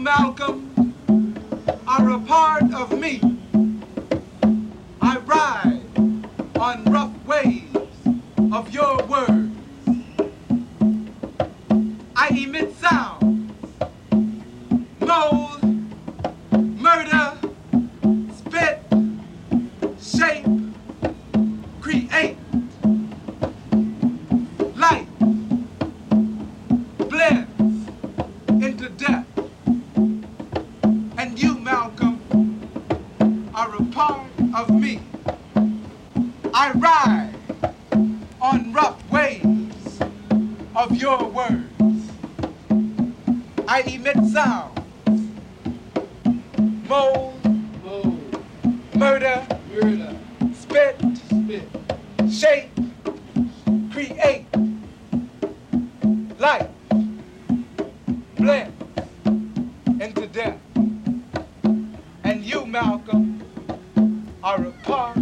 Malcolm, are a part of me. I ride on rough waves of your words. I emit sounds, mold, murder, spit, shape, create, light, blends into death. And you, Malcolm, are a part of me. I ride on rough waves of your words. I emit sounds, mold, murder, spit, shape, create, life, blend into death. And you, Malcolm, are a part